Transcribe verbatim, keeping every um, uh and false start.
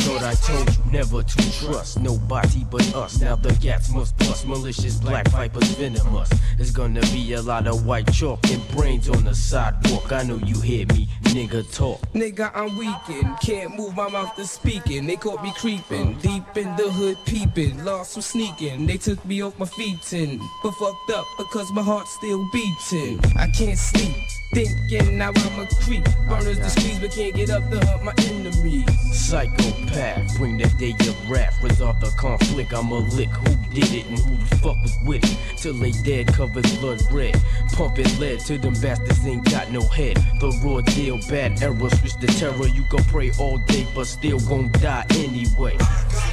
thought I told you never to trust nobody but us. Now the gats must bust, malicious black vipers venomous. There's gonna be a lot of white chalk and brains on the sidewalk. I know you hear me, nigga talk. Nigga, I'm weakened, can't move my mouth to speaking. They caught me creeping, deep in the hood peeping. Lost some sneaking, they took me off my feet and but fucked up because my heart's still beating. I can't sleep, thinking now I'm a creep. Burners the streets but can't get up to hunt my enemies. Psychopath, bring that day of wrath. Resolve the conflict, I'm a lick. Who did it and who the fuck was with it? Till they dead, covers blood red. Pumping lead to them bastards ain't got no head. The raw deal, bad error, switch the terror. You can pray all day but still gon' die anyway.